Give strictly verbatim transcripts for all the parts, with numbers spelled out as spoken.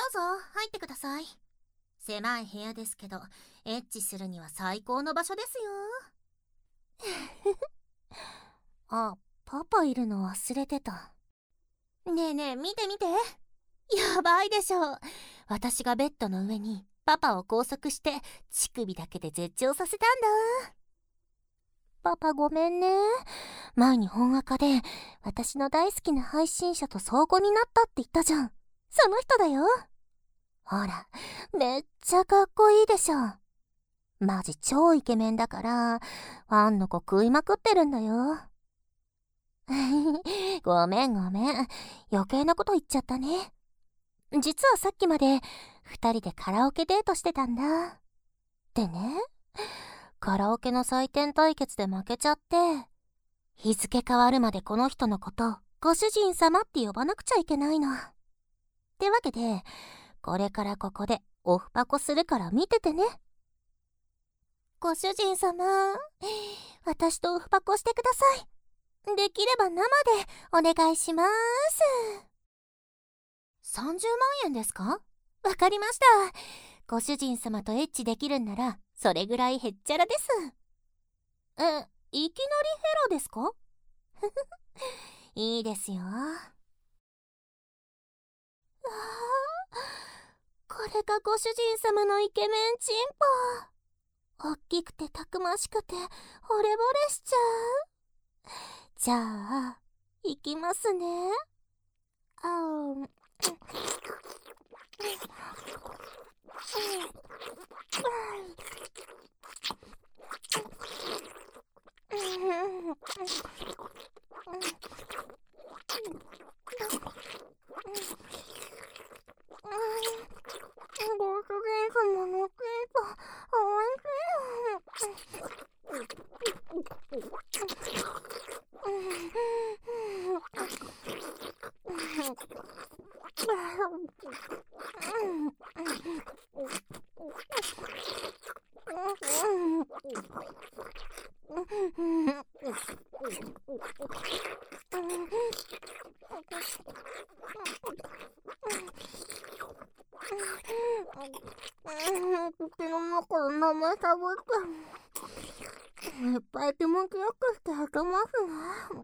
うぞ入ってください。狭い部屋ですけど、エッチするには最高の場所ですよ。あ、パパいるの忘れてた。ねえねえ、見て見て。やばいでしょ。私がベッドの上にパパを拘束して乳首だけで絶頂させたんだ。パパごめんね。前に本アカで私の大好きな配信者と相互になったって言ったじゃん。その人だよ。ほら、めっちゃかっこいいでしょ。マジ超イケメンだからファンの子食いまくってるんだよ。ごめんごめん、余計なこと言っちゃったね。実はさっきまで二人でカラオケデートしてたんだ。でね、カラオケの採点対決で負けちゃって、日付変わるまでこの人のことご主人様って呼ばなくちゃいけないの。ってわけで、これからここでオフパコするから見ててね。ご主人様、私とオフパコしてください。できれば生でお願いします。さんじゅうまんえんですか？わかりました。ご主人様とエッチできるんならそれぐらいへっちゃらです。え、いきなりヘロですか？いいですよ。あー、これがご主人様のイケメンチンポ。おっきくてたくましくて惚れ惚れしちゃう。じゃあいきますね。あーご主人様のチンポおいしい。口の中で生しゃぶっていっぱい気持ちよくしてあげますね。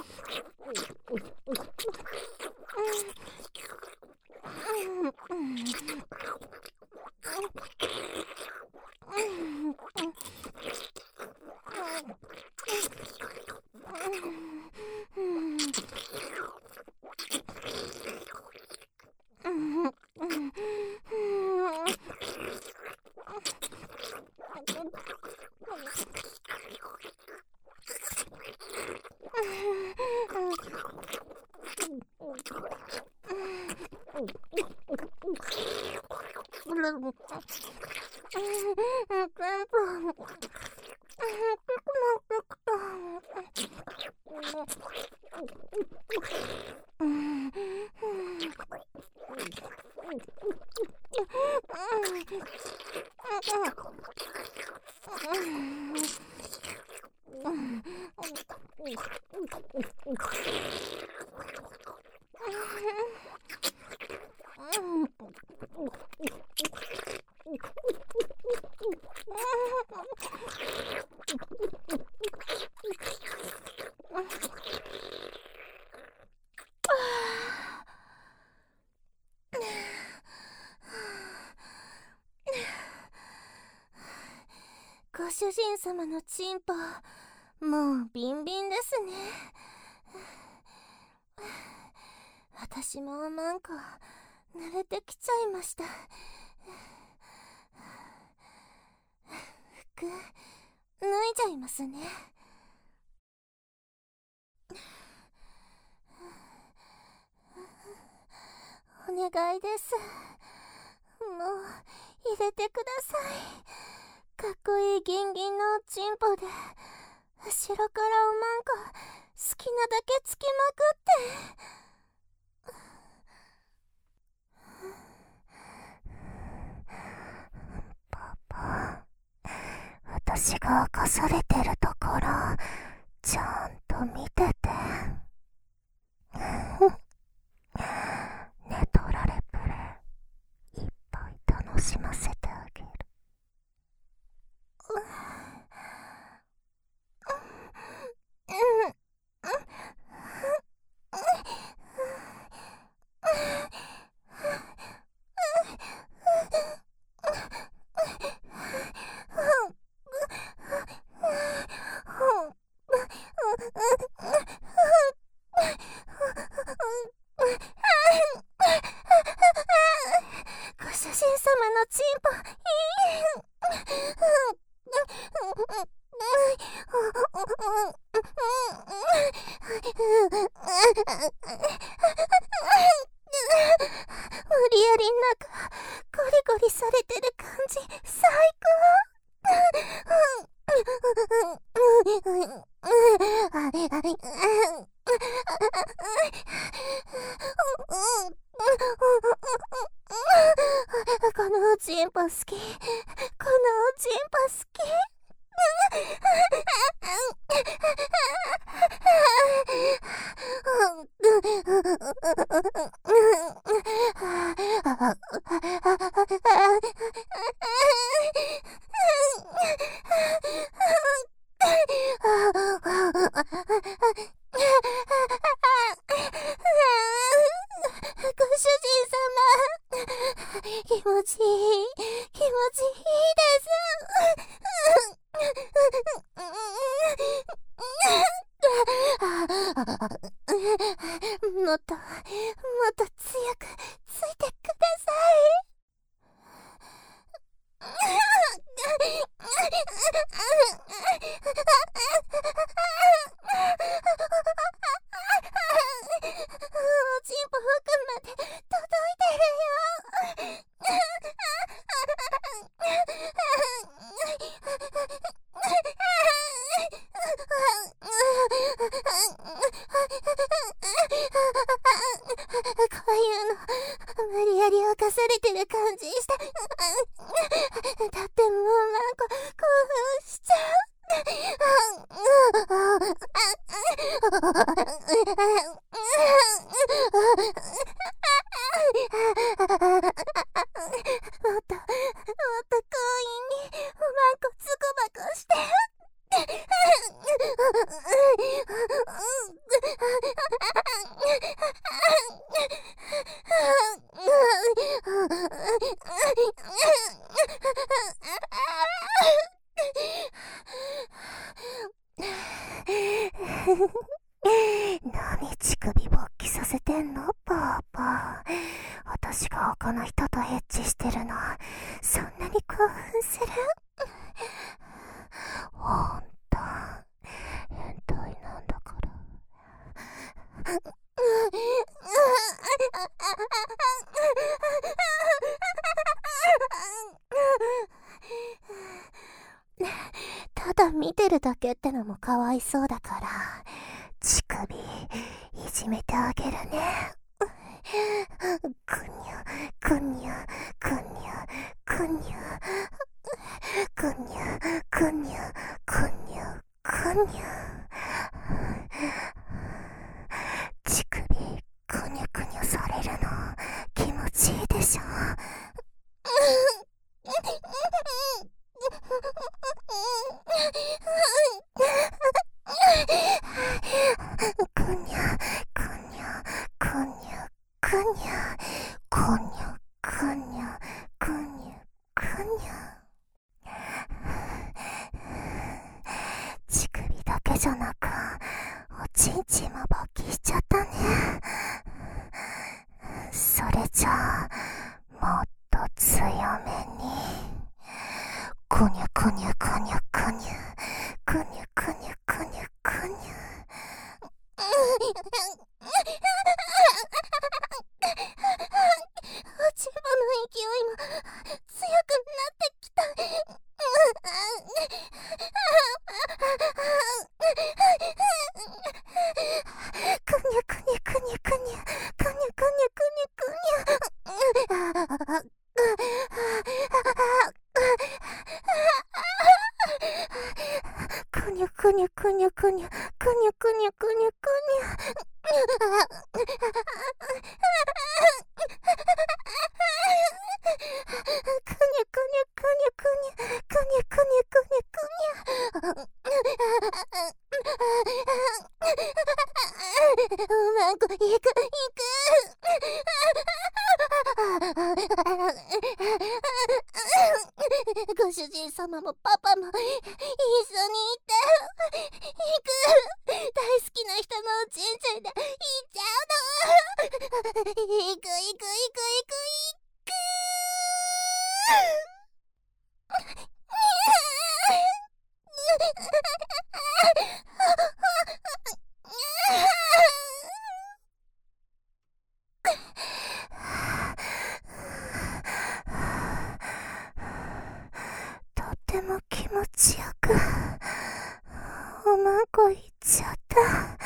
ご主人様のチンポ、もうビンビンですね。私もなんか慣れてきちゃいました。服脱いじゃいますね。お願いです。もう入れてください。かっこいいギンギンのチンポで後ろからおまんこ好きなだけつきまくって。パパ、私が犯されてるところちゃんと見てて。ね、トラレプレ。 やりん中ゴリゴリされてる感じ最高。このチンポ好き。このチンポ好き。ご主人様、気持ちいい、気持ちいいです。もっと、もっと強くついてください。おちんぽ奥まで届いてるよ。こういうの無理やり犯されてる感じした。だってもうマンコ興奮しちゃう。もっともっと強引にマンコつこばこして。何乳首勃起させてんのパパ。私が他の人とエッチしてるのそんなに興奮する？ほんと変態なんだから。ただ見てるだけってのもかわいそうだから乳首いじめてあげるね。くにゅくにゅくにゅくにゅくにゅくにゅくにゅくにゅ。乳首くにゅくにゅされるの気持ちいいでしょ。くにゅくにゅくにゅくにゅくにゅくにゅくにゅくにゅ。乳首だけじゃなくおちんちんも勃起しちゃったね。それじゃあもっと強めにくにゅくにゅくにゅくにゅくにゅくにゅくにゅくにゅ。おちんぽの勢いも強くなってきた。くにゅくにゅくにゅくにゅくにゅくにゅくにゅくにゅ。くにゅくにゅくにゅくにゅくにゅくにゅくにゅくにゅくにゅ。マンコ行く行く。ご主人様もパパも一緒にいて。行く。大好きな人のおちんちんで行っちゃうの。行く行く行く行く行く。 ても気持ちよくおまんこいっちゃった。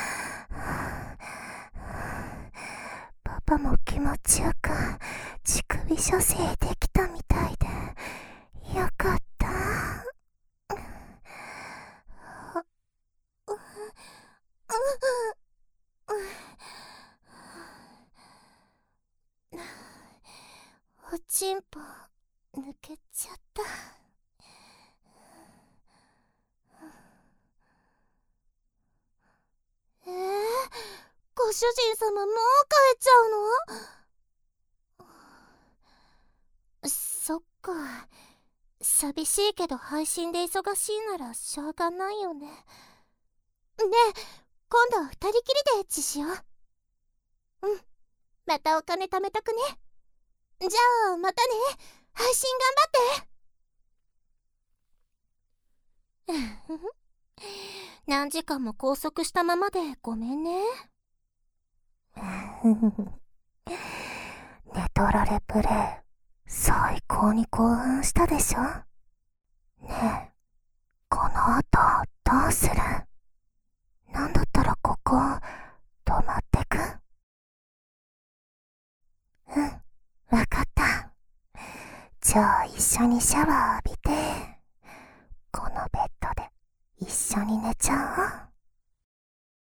パパも気持ちよく乳首射精できたみたいでよかった。おちんぽ抜けちゃった。えー、ご主人様もう帰っちゃうの？そっか。寂しいけど配信で忙しいならしょうがないよね。ねえ、今度は二人きりでエッチしよう。うん、またお金貯めとくね。じゃあまたね。配信頑張って。何時間も拘束したままでごめんね。寝取られプレイ最高に興奮したでしょ。ねえ、この後どうする？なんだったらここ泊まってく？うん、わかった。じゃあ一緒にシャワー浴びてこのベッドで一緒に寝ちゃおう。